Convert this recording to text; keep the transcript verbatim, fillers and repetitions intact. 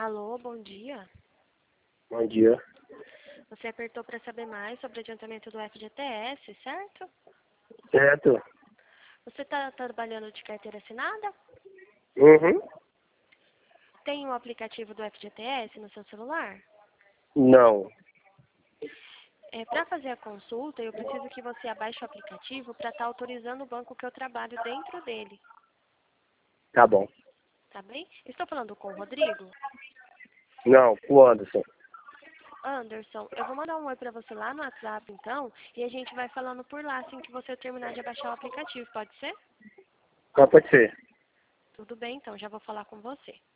Alô, bom dia. Bom dia. Você apertou para saber mais sobre o adiantamento do F G T S, certo? Certo. Você está trabalhando de carteira assinada? Uhum. Tem um aplicativo do F G T S no seu celular? Não. É, para fazer a consulta, eu preciso que você abaixe o aplicativo para estar autorizando o banco que eu trabalho dentro dele. Tá bom. Tá bem? Estou falando com o Rodrigo? Não, o Anderson. Anderson, eu vou mandar um oi para você lá no WhatsApp, então, e a gente vai falando por lá assim que você terminar de abaixar o aplicativo, pode ser? Tá, pode ser. Tudo bem, então, já vou falar com você.